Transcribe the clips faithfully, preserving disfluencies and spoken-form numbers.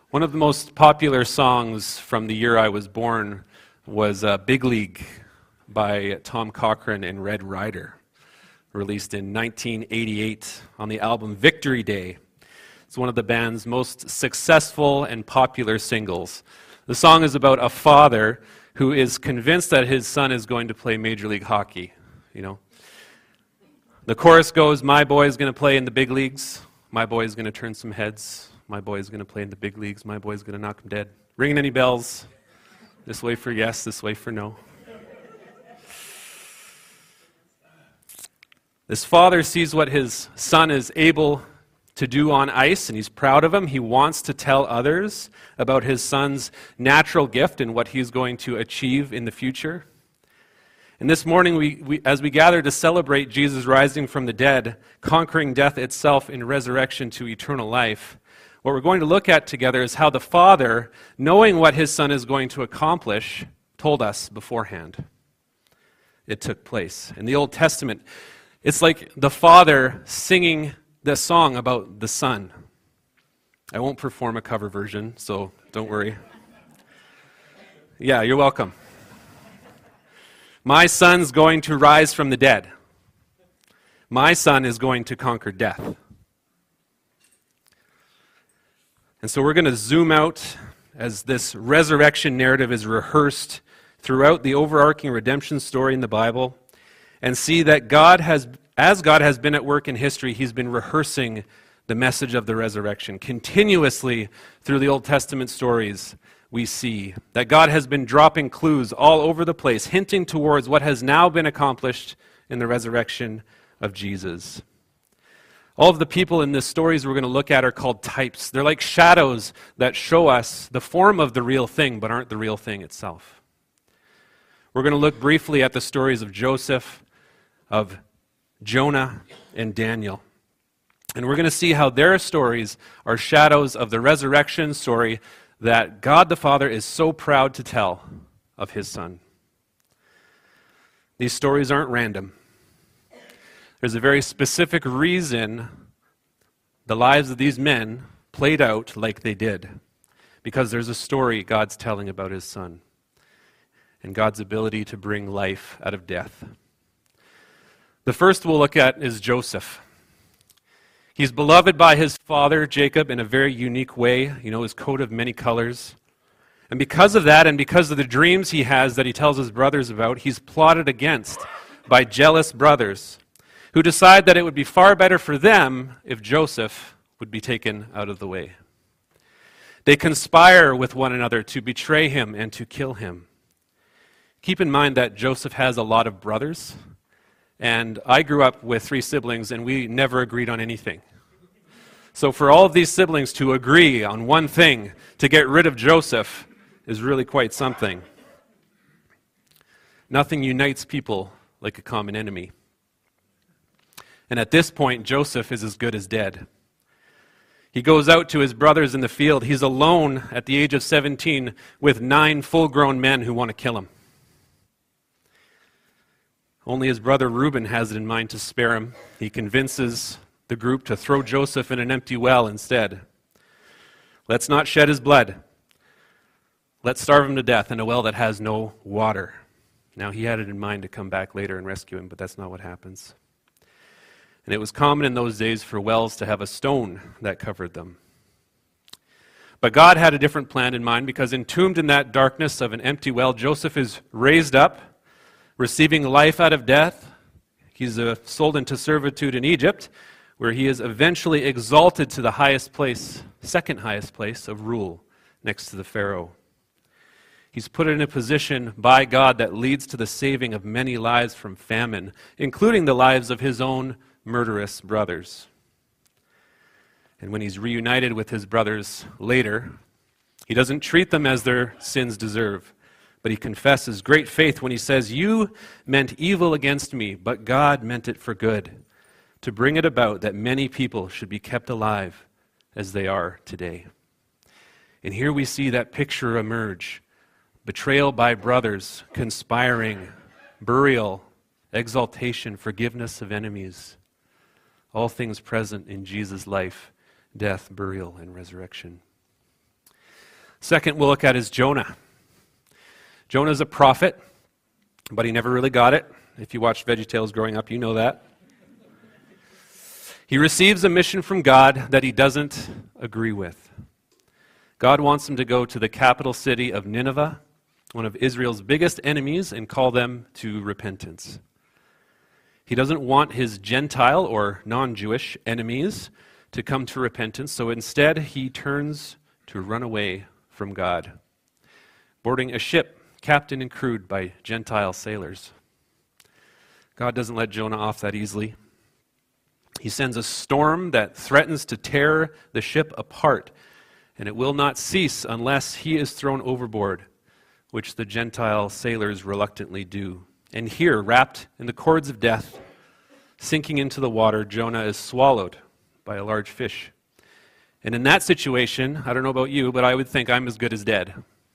One of the most popular songs from the year I was born was uh, Big League by Tom Cochrane and Red Rider, released in nineteen eighty-eight on the album Victory Day. It's one of the band's most successful and popular singles. The song is about a father who is convinced that his son is going to play Major League Hockey, you know. The chorus goes, "My boy's going to play in the big leagues. My boy's going to turn some heads. My boy's going to play in the big leagues. My boy's going to knock him dead." Ringing any bells? This way for yes, this way for no. This father sees what his son is able to do on ice, and he's proud of him. He wants to tell others about his son's natural gift and what he's going to achieve in the future. And this morning, we, we, as we gather to celebrate Jesus rising from the dead, conquering death itself in resurrection to eternal life, what we're going to look at together is how the Father, knowing what his Son is going to accomplish, told us beforehand. It took place. In the Old Testament, it's like the Father singing the song about the Son. I won't perform a cover version, so don't worry. Yeah, you're welcome. My son's going to rise from the dead. My son is going to conquer death. And so we're going to zoom out as this resurrection narrative is rehearsed throughout the overarching redemption story in the Bible and see that God has, as God has been at work in history, he's been rehearsing the message of the resurrection. Continuously through the Old Testament stories, we see that God has been dropping clues all over the place, hinting towards what has now been accomplished in the resurrection of Jesus. All of the people in the stories we're going to look at are called types. They're like shadows that show us the form of the real thing, but aren't the real thing itself. We're going to look briefly at the stories of Joseph, of Jonah, and Daniel. And we're going to see how their stories are shadows of the resurrection story that God the Father is so proud to tell of his Son. These stories aren't random. There's a very specific reason the lives of these men played out like they did. Because there's a story God's telling about his Son and God's ability to bring life out of death. The first we'll look at is Joseph. He's beloved by his father, Jacob, in a very unique way. You know, his coat of many colors. And because of that, and because of the dreams he has that he tells his brothers about, he's plotted against by jealous brothers who decide that it would be far better for them if Joseph would be taken out of the way. They conspire with one another to betray him and to kill him. Keep in mind that Joseph has a lot of brothers, and I grew up with three siblings, and we never agreed on anything. So for all of these siblings to agree on one thing, to get rid of Joseph, is really quite something. Nothing unites people like a common enemy. And at this point, Joseph is as good as dead. He goes out to his brothers in the field. He's alone at the age of seventeen with nine full-grown men who want to kill him. Only his brother Reuben has it in mind to spare him. He convinces the group to throw Joseph in an empty well instead. Let's not shed his blood. Let's starve him to death in a well that has no water. Now, he had it in mind to come back later and rescue him, but that's not what happens. And it was common in those days for wells to have a stone that covered them. But God had a different plan in mind, because entombed in that darkness of an empty well, Joseph is raised up, receiving life out of death. He's uh, sold into servitude in Egypt, where he is eventually exalted to the highest place, second highest place of rule, next to the Pharaoh. He's put in a position by God that leads to the saving of many lives from famine, including the lives of his own murderous brothers. And when he's reunited with his brothers later, he doesn't treat them as their sins deserve, but he confesses great faith when he says, "You meant evil against me, but God meant it for good, to bring it about that many people should be kept alive as they are today." And here we see that picture emerge. Betrayal by brothers, conspiring, burial, exaltation, forgiveness of enemies. All things present in Jesus' life, death, burial, and resurrection. Second we'll look at is Jonah. Jonah is a prophet, but he never really got it. If you watched VeggieTales growing up, you know that. He receives a mission from God that he doesn't agree with. God wants him to go to the capital city of Nineveh, one of Israel's biggest enemies, and call them to repentance. He doesn't want his Gentile or non-Jewish enemies to come to repentance, so instead he turns to run away from God, boarding a ship captained and crewed by Gentile sailors. God doesn't let Jonah off that easily. He sends a storm that threatens to tear the ship apart, and it will not cease unless he is thrown overboard, which the Gentile sailors reluctantly do. And here, wrapped in the cords of death, sinking into the water, Jonah is swallowed by a large fish. And in that situation, I don't know about you, but I would think I'm as good as dead.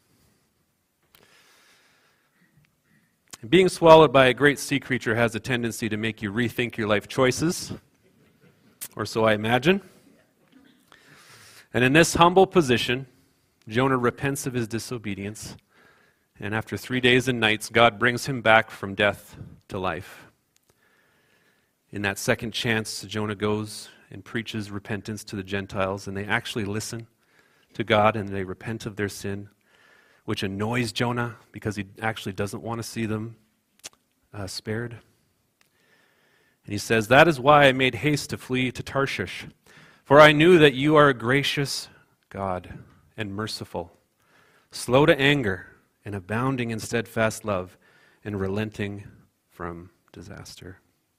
Being swallowed by a great sea creature has a tendency to make you rethink your life choices, or so I imagine. And in this humble position, Jonah repents of his disobedience, and after three days and nights, God brings him back from death to life. In that second chance, Jonah goes and preaches repentance to the Gentiles, and they actually listen to God and they repent of their sin, which annoys Jonah because he actually doesn't want to see them uh, spared. And he says, "That is why I made haste to flee to Tarshish, for I knew that you are a gracious God and merciful, slow to anger and abounding in steadfast love and relenting from disaster."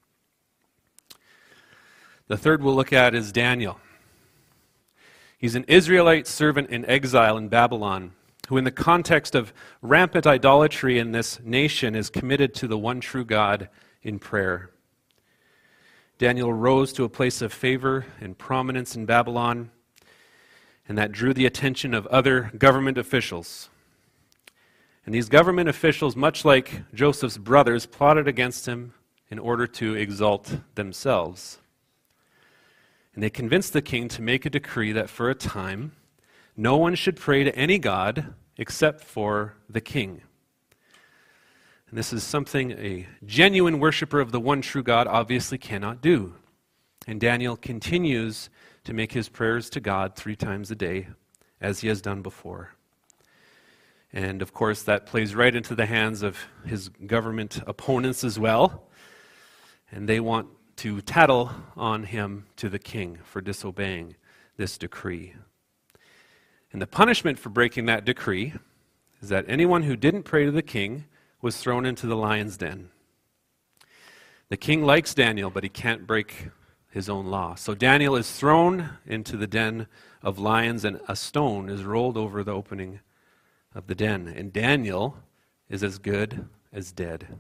The third we'll look at is Daniel. He's an Israelite servant in exile in Babylon, who in the context of rampant idolatry in this nation is committed to the one true God in prayer. Daniel rose to a place of favor and prominence in Babylon, and that drew the attention of other government officials. And these government officials, much like Joseph's brothers, plotted against him in order to exalt themselves. And they convinced the king to make a decree that for a time, no one should pray to any god except for the king. And this is something a genuine worshiper of the one true God obviously cannot do. And Daniel continues to make his prayers to God three times a day, as he has done before. And of course, that plays right into the hands of his government opponents as well. And they want to tattle on him to the king for disobeying this decree. And the punishment for breaking that decree is that anyone who didn't pray to the king was thrown into the lion's den. The king likes Daniel, but he can't break his own law. So Daniel is thrown into the den of lions, and a stone is rolled over the opening of the den. And Daniel is as good as dead.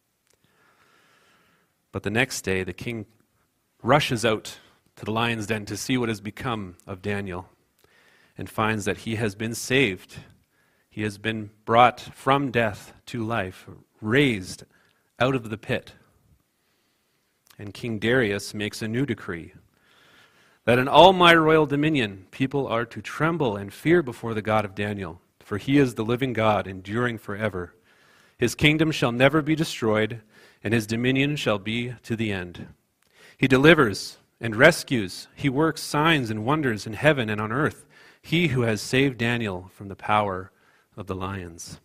But the next day, the king rushes out to the lion's den to see what has become of Daniel, and finds that he has been saved. He has been brought from death to life, raised out of the pit. And King Darius makes a new decree that in all my royal dominion, people are to tremble and fear before the God of Daniel, for he is the living God, enduring forever. His kingdom shall never be destroyed, and his dominion shall be to the end. He delivers and rescues. He works signs and wonders in heaven and on earth. He who has saved Daniel from the power of the lions.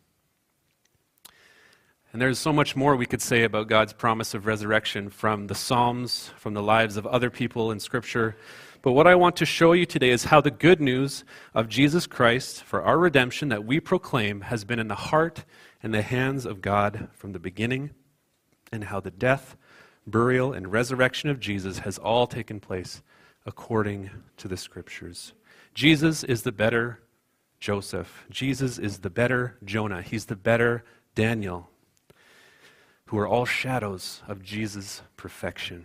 And there's so much more we could say about God's promise of resurrection from the Psalms, from the lives of other people in Scripture. But what I want to show you today is how the good news of Jesus Christ for our redemption that we proclaim has been in the heart and the hands of God from the beginning, and how the death, burial, and resurrection of Jesus has all taken place according to the Scriptures. Jesus is the better Joseph. Jesus is the better Jonah. He's the better Daniel, who are all shadows of Jesus' perfection.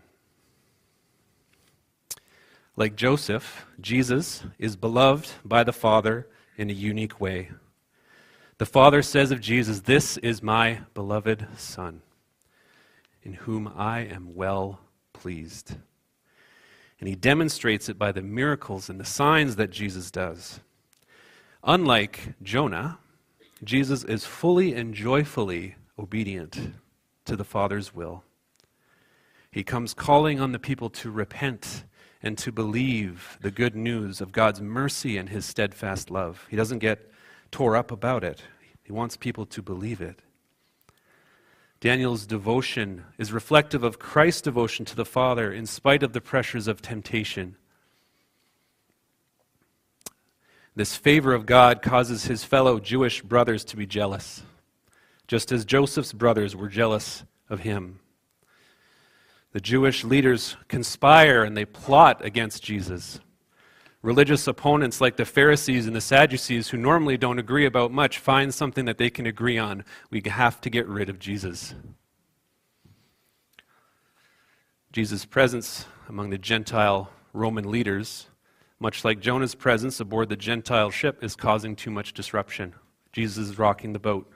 Like Joseph, Jesus is beloved by the Father in a unique way. The Father says of Jesus, "This is my beloved Son, in whom I am well pleased." And he demonstrates it by the miracles and the signs that Jesus does. Unlike Jonah, Jesus is fully and joyfully obedient to the Father's will. He comes calling on the people to repent and to believe the good news of God's mercy and his steadfast love. He doesn't get tore up about it. He wants people to believe it. Daniel's devotion is reflective of Christ's devotion to the Father in spite of the pressures of temptation. This favor of God causes his fellow Jewish brothers to be jealous, just as Joseph's brothers were jealous of him. The Jewish leaders conspire and they plot against Jesus. Religious opponents like the Pharisees and the Sadducees, who normally don't agree about much, find something that they can agree on. We have to get rid of Jesus. Jesus' presence among the Gentile Roman leaders, much like Jonah's presence aboard the Gentile ship, is causing too much disruption. Jesus is rocking the boat.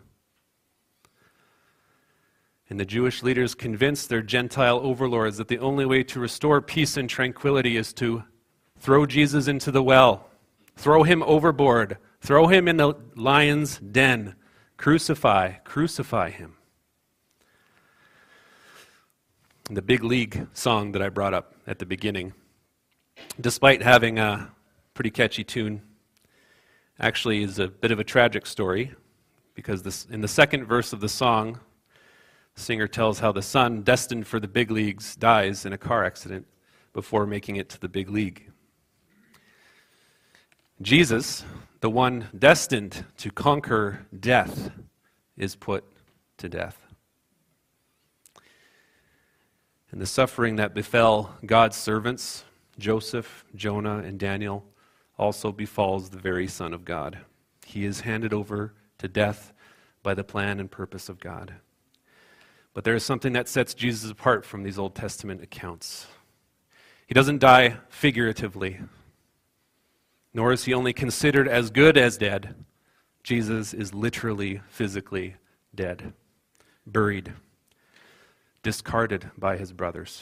And the Jewish leaders convince their Gentile overlords that the only way to restore peace and tranquility is to throw Jesus into the well, throw him overboard, throw him in the lion's den, crucify, crucify him. The Big League song that I brought up at the beginning, despite having a pretty catchy tune, actually is a bit of a tragic story, because this, in the second verse of the song, the singer tells how the son destined for the big leagues dies in a car accident before making it to the big league. Jesus, the one destined to conquer death, is put to death. And the suffering that befell God's servants, Joseph, Jonah, and Daniel, also befalls the very Son of God. He is handed over to death by the plan and purpose of God. But there is something that sets Jesus apart from these Old Testament accounts. He doesn't die figuratively, nor is he only considered as good as dead. Jesus is literally, physically dead, buried, discarded by his brothers.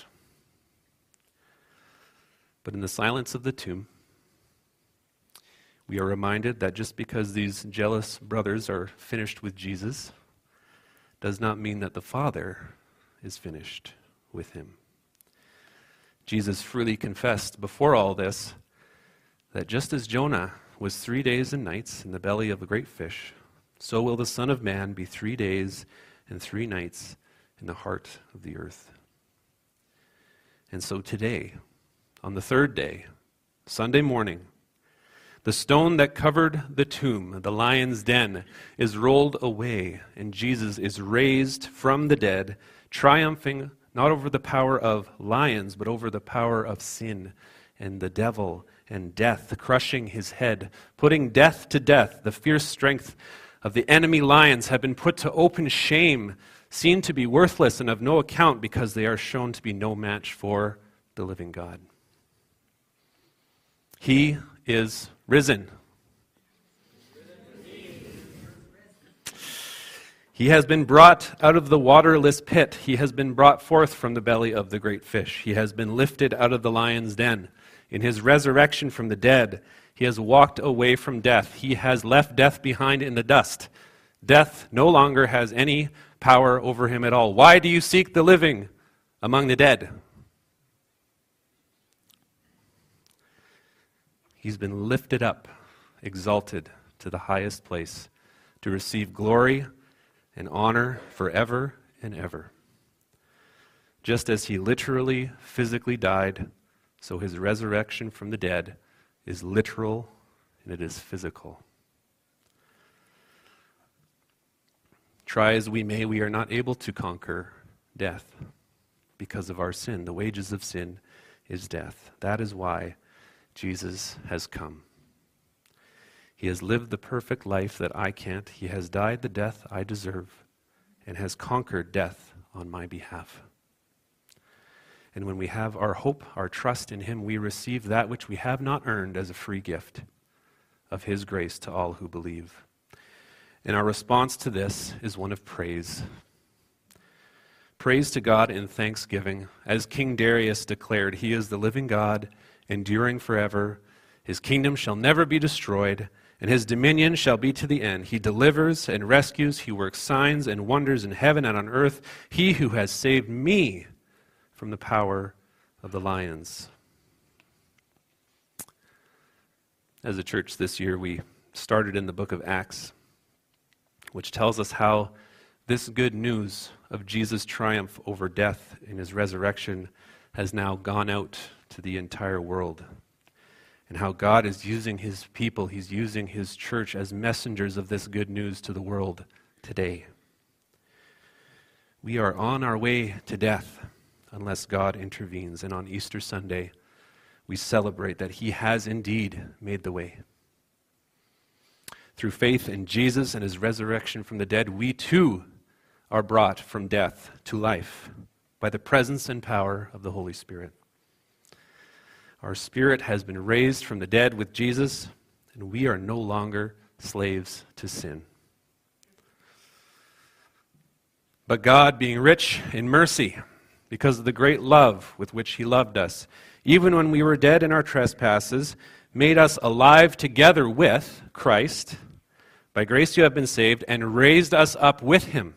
But in the silence of the tomb, we are reminded that just because these jealous brothers are finished with Jesus, does not mean that the Father is finished with him. Jesus freely confessed before all this that just as Jonah was three days and nights in the belly of a great fish, so will the Son of Man be three days and three nights in the heart of the earth. And so today, on the third day, Sunday morning, the stone that covered the tomb, the lion's den, is rolled away, and Jesus is raised from the dead, triumphing not over the power of lions, but over the power of sin and the devil and death, crushing his head, putting death to death. The fierce strength of the enemy lions have been put to open shame, seen to be worthless and of no account, because they are shown to be no match for the living God. He is risen. He has been brought out of the waterless pit. He has been brought forth from the belly of the great fish. He has been lifted out of the lion's den. In his resurrection from the dead, he has walked away from death. He has left death behind in the dust. Death no longer has any power over him at all. Why do you seek the living among the dead? He's been lifted up, exalted to the highest place, to receive glory and honor forever and ever. Just as he literally, physically died, so his resurrection from the dead is literal and it is physical. Try as we may, we are not able to conquer death because of our sin. The wages of sin is death. That is why Jesus has come. He has lived the perfect life that I can't. He has died the death I deserve and has conquered death on my behalf. And when we have our hope, our trust in him, we receive that which we have not earned as a free gift of his grace to all who believe. And our response to this is one of praise. Praise to God in thanksgiving. As King Darius declared, he is the living God, enduring forever. His kingdom shall never be destroyed, And his dominion shall be to the end. He delivers and rescues. He works signs and wonders in heaven and on earth. He who has saved me from the power of the lions. As a church this year, we started in the book of Acts, which tells us how this good news of Jesus' triumph over death in his resurrection has now gone out to the entire world. And how God is using his people, he's using his church as messengers of this good news to the world today. We are on our way to death unless God intervenes. And on Easter Sunday, we celebrate that he has indeed made the way. Through faith in Jesus and his resurrection from the dead, we too are brought from death to life by the presence and power of the Holy Spirit. Our spirit has been raised from the dead with Jesus, and we are no longer slaves to sin. But God, being rich in mercy, because of the great love with which he loved us, even when we were dead in our trespasses, made us alive together with Christ. By grace you have been saved, and raised us up with him,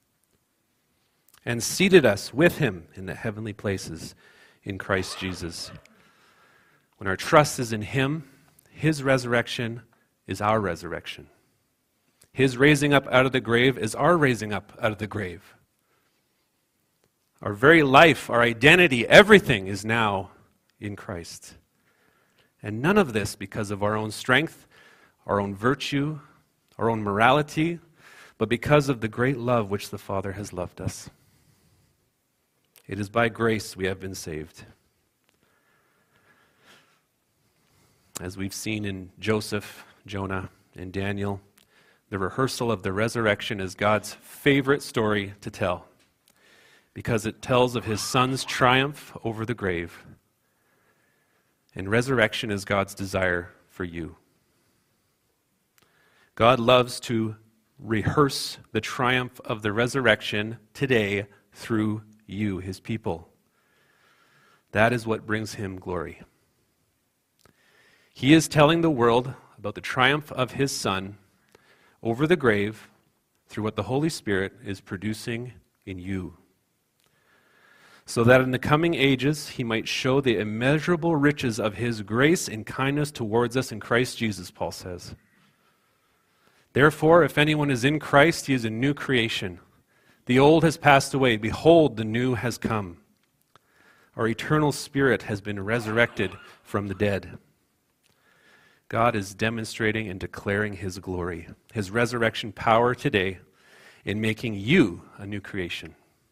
and seated us with him in the heavenly places in Christ Jesus. When our trust is in him, his resurrection is our resurrection. His raising up out of the grave is our raising up out of the grave. Our very life, our identity, everything is now in Christ. And none of this because of our own strength, our own virtue, our own morality, but because of the great love which the Father has loved us. It is by grace we have been saved. As we've seen in Joseph, Jonah, and Daniel, the rehearsal of the resurrection is God's favorite story to tell, because it tells of his Son's triumph over the grave. And resurrection is God's desire for you. God loves to rehearse the triumph of the resurrection today through you, his people. That is what brings him glory. He is telling the world about the triumph of his Son over the grave through what the Holy Spirit is producing in you, so that in the coming ages he might show the immeasurable riches of his grace and kindness towards us in Christ Jesus, Paul says. Therefore, if anyone is in Christ, he is a new creation. The old has passed away. Behold, the new has come. Our eternal spirit has been resurrected from the dead. God is demonstrating and declaring his glory, his resurrection power today in making you a new creation.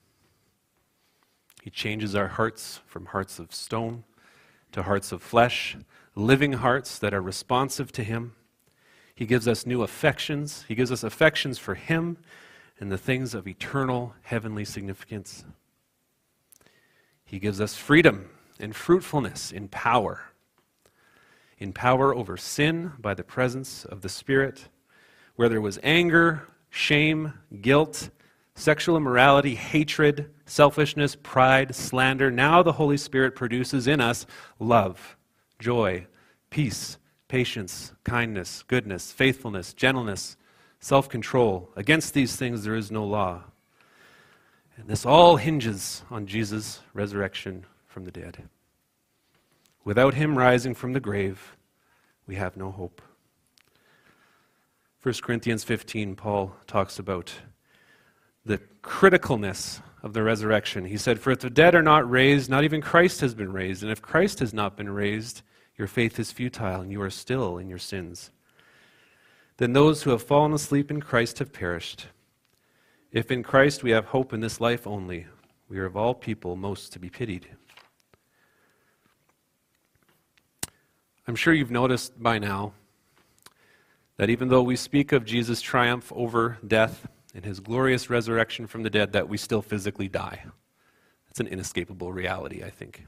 He changes our hearts from hearts of stone to hearts of flesh, living hearts that are responsive to him. He gives us new affections. He gives us affections for him and the things of eternal heavenly significance. He gives us freedom and fruitfulness in power. In power over sin by the presence of the Spirit, where there was anger, shame, guilt, sexual immorality, hatred, selfishness, pride, slander. Now the Holy Spirit produces in us love, joy, peace, patience, kindness, goodness, faithfulness, gentleness, self-control. Against these things there is no law. And this all hinges on Jesus' resurrection from the dead. Without him rising from the grave, we have no hope. First Corinthians fifteen, Paul talks about the criticalness of the resurrection. He said, "For if the dead are not raised, not even Christ has been raised. And if Christ has not been raised, your faith is futile, and you are still in your sins. Then those who have fallen asleep in Christ have perished. If in Christ we have hope in this life only, we are of all people most to be pitied." I'm sure you've noticed by now that even though we speak of Jesus' triumph over death and his glorious resurrection from the dead, that we still physically die. It's an inescapable reality, I think.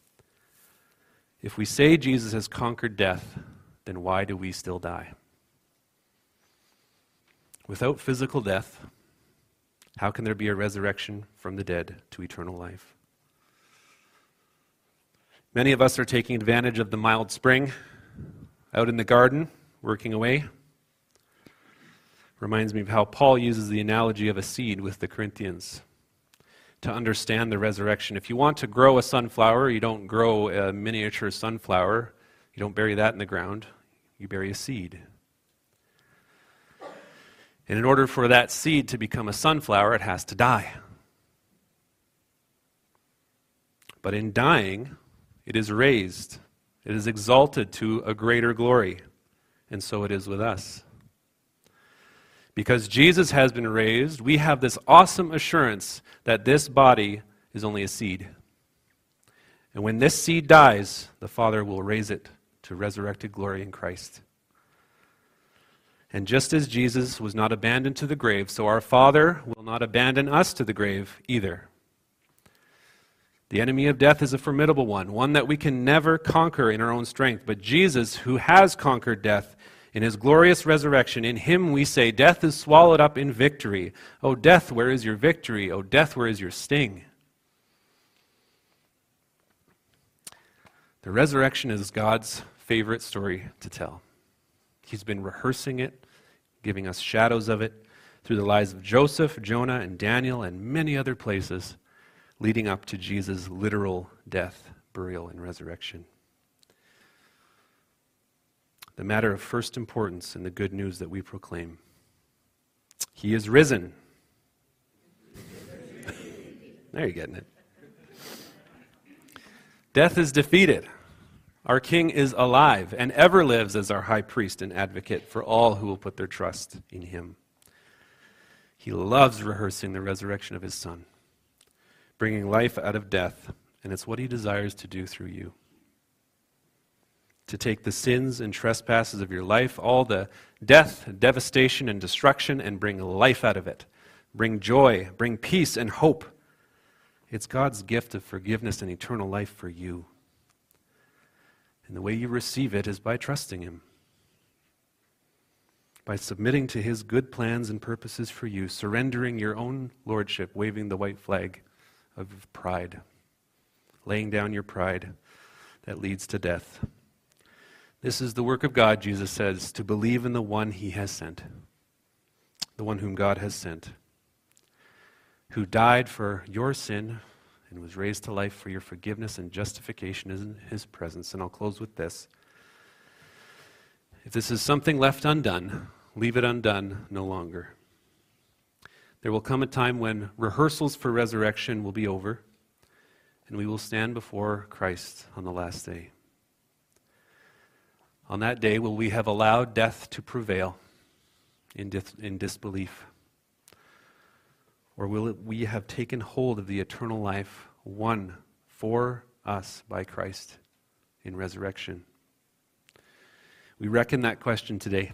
If we say Jesus has conquered death, then why do we still die? Without physical death, how can there be a resurrection from the dead to eternal life? Many of us are taking advantage of the mild spring out in the garden working away. Reminds me of how Paul uses the analogy of a seed with the Corinthians to understand the resurrection. If you want to grow a sunflower, you don't grow a miniature sunflower. You don't bury that in the ground. You bury a seed. And in order for that seed to become a sunflower, it has to die. But in dying, it is raised. It is exalted to a greater glory. And so it is with us. Because Jesus has been raised, we have this awesome assurance that this body is only a seed. And when this seed dies, the Father will raise it to resurrected glory in Christ. And just as Jesus was not abandoned to the grave, so our Father will not abandon us to the grave either. The enemy of death is a formidable one, one that we can never conquer in our own strength. But Jesus, who has conquered death, in his glorious resurrection, in him we say, death is swallowed up in victory. O death, where is your victory? O death, where is your sting? The resurrection is God's favorite story to tell. He's been rehearsing it, giving us shadows of it through the lives of Joseph, Jonah, and Daniel, and many other places, leading up to Jesus' literal death, burial, and resurrection. The matter of first importance in the good news that we proclaim. He is risen. There you're getting it. Death is defeated. Our King is alive and ever lives as our high priest and advocate for all who will put their trust in him. He loves rehearsing the resurrection of his Son, bringing life out of death, and it's what he desires to do through you. To take the sins and trespasses of your life, all the death, devastation, and destruction, and bring life out of it. Bring joy, bring peace and hope. It's God's gift of forgiveness and eternal life for you. And the way you receive it is by trusting him. By submitting to his good plans and purposes for you, surrendering your own lordship, waving the white flag of pride, laying down your pride that leads to death. This is the work of God, Jesus says, to believe in the one he has sent, the one whom God has sent, who died for your sin and was raised to life for your forgiveness and justification in his presence. And I'll close with this. If this is something left undone, leave it undone no longer. There will come a time when rehearsals for resurrection will be over, and we will stand before Christ on the last day. On that day, will we have allowed death to prevail in, dis- in disbelief? Or will it, we have taken hold of the eternal life won for us by Christ in resurrection? We reckon that question today.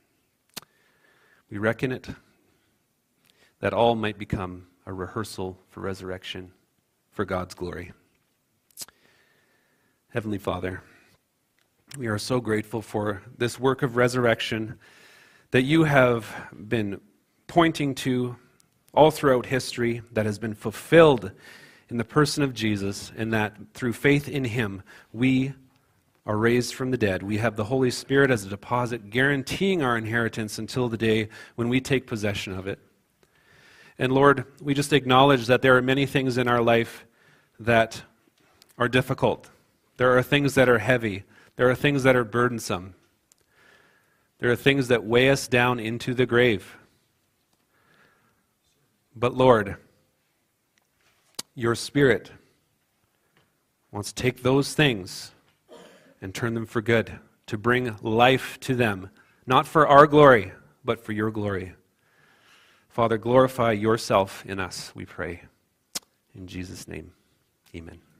We reckon it that all might become a rehearsal for resurrection for God's glory. Heavenly Father, we are so grateful for this work of resurrection that you have been pointing to all throughout history, that has been fulfilled in the person of Jesus, and that through faith in him, we are raised from the dead. We have the Holy Spirit as a deposit, guaranteeing our inheritance until the day when we take possession of it. And Lord, we just acknowledge that there are many things in our life that are difficult. There are things that are heavy. There are things that are burdensome. There are things that weigh us down into the grave. But Lord, your Spirit wants to take those things and turn them for good, to bring life to them, not for our glory, but for your glory. Father, glorify yourself in us, we pray. In Jesus' name, amen.